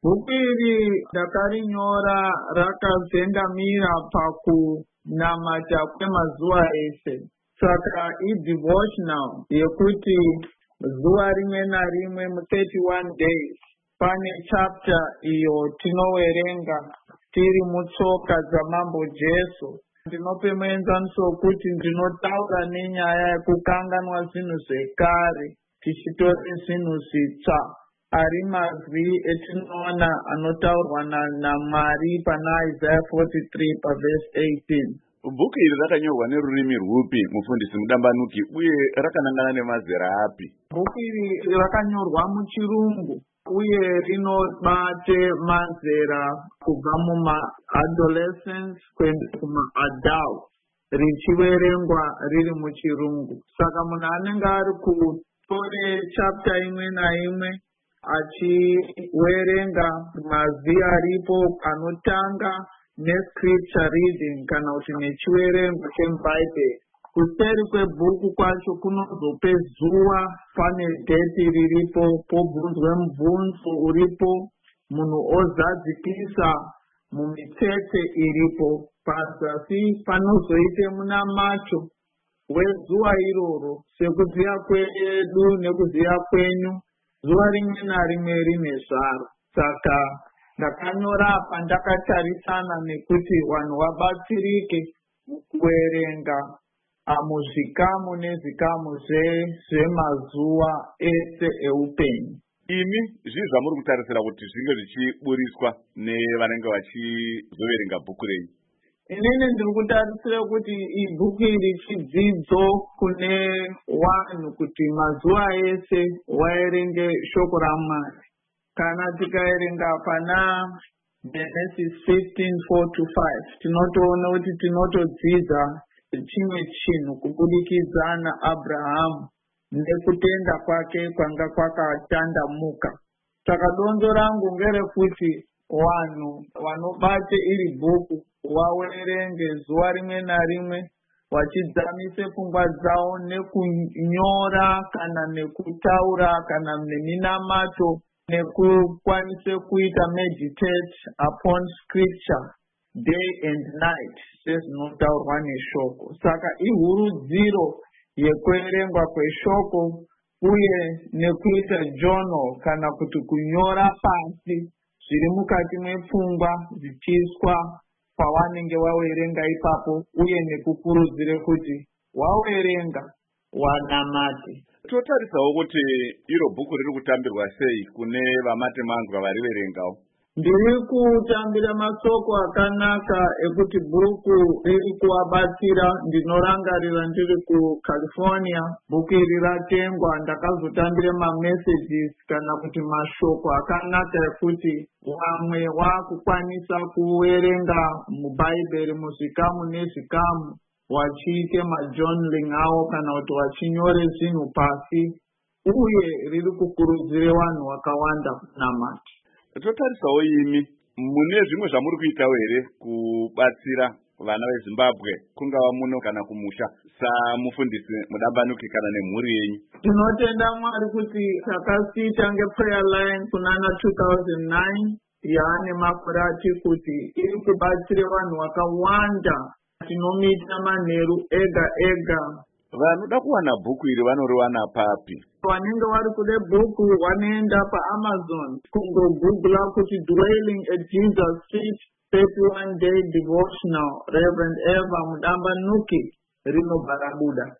Bhuku iri ndakarinyora rakazendamira pakunamata kwemazuva ese. Saka i-devotional yekuti zuva rimwe narimwe mu31 days pane chapter iyo tinowerenga tiri mutsoka dzamambo Jesu. Ndinope muenzaniso kuti ndinotaura nenyaya yekukanganwa zvinhu zvekare tichitora zvinhu zvitsva. Ari mazwi etinoona anotaurwa naMwari pana Isaiah 43 pavhesi 18. Bhuku iri rakanyorwa nerurimi rwupi, mufundisi Mudambanuki, uye rakanangana nemazera api? Bhuku iri rakanyorwa muchirungu uye rinobate mazera kubva muma-adolescents kuenda kuma-adults, richiverengwa riri muchirungu. Saka munhu anenge ari kutore chapter imwe naimwe achiwerenga mazwi aripo anotanga nescripture reading kana kuti nechiwerengo chemubhaibheri. Kuseri kwebhuku kwacho kunozope zuva, pane dheti riripo, pobvunzwe mubvunzo uripo, munhu ozadzikisa mumitsetse iripo. Pazasi panozoite munamacho wezuva iroro, sekuziva kwedu nekuziva kwenyu, zuva rimwe narimwe rine zvaro. Saka ndakanyora apa ndakatarisana nekuti vanhu vabatsirike kuverenga muzvikamu nezvikamu zvemazuva ese eupenyu. Imi zvii zvamuri kutarisira kuti zvinge zvichiburiswa nevanenge vachizoverenga bhuku renyu? Inini ndiri kutarisira kuti ibhuku iri chidzidzo kune vanhu kuti mazuva ese vaerenge shoko raMwari. Kana tikaerenga pana Genesis 15:4-5 tinotoona kuti tinotodzidza chimwe chinhu kubudikidza naAbhurahama nekutenda kwake kwanga kwakatandamuka. Saka donzo rangu ngerekuti vanhu vanobate iri bhuku vaverenge zuva rimwe narimwe vachidzamise pfungwa dzavo nekunyora kana nekutaura kana neminamato nekukwanise kuita meditate upon scripture day and night sezvinotaurwa neshoko. Saka ihurudziro yekuverengwa kweshoko uye nekuita journal kana kuti kunyora pasi zviri mukati mepfungwa zvichiiswa pavanenge vaverenga ipapo, uye nekukurudzire kuti waverenga wanamate. Totarisawo kuti iro bhuku riri kutambirwa sei kune vamatemangwa variverengawo? Ndiri kutambira masoko akanaka ekuti bhuku riri kuvabatsira. Ndinorangarira ndiri kuCalifornia, bhuku iri ratengwa, ndakazotambira mamessages kana kuti mashoko akanaka ekuti vamwe vakukwanisa kuverenga mubhaibheri muzvikamu nezvikamu vachiite majournaling avo kana kuti vachinyore zvinhu pasi, uye riri kukurudzira vanhu vakawanda kunamata. Totarisawo imi, mune zvimwe zvamuri kuitawo here kubatsira vana veZimbabwe, kungava muno kana kumusha, samufundisi Mudambanuki kana nemhuri yenyu? Tinotenda Mwari kuti takasiita ngeprayer line kunana 2009 yaane makore ati kuti iri kubatsira vanhu vakawanda. Tinomita manheru ega ega. Vanoda kuwana bhuku iri vanoriwana papi? Vanenge vari kude bhuku vanoenda paAmazon kungogugula kuti Dwelling at Jesus Street 31 Day Devotional Reverend Eva Mudambanuki rinobva rabuda.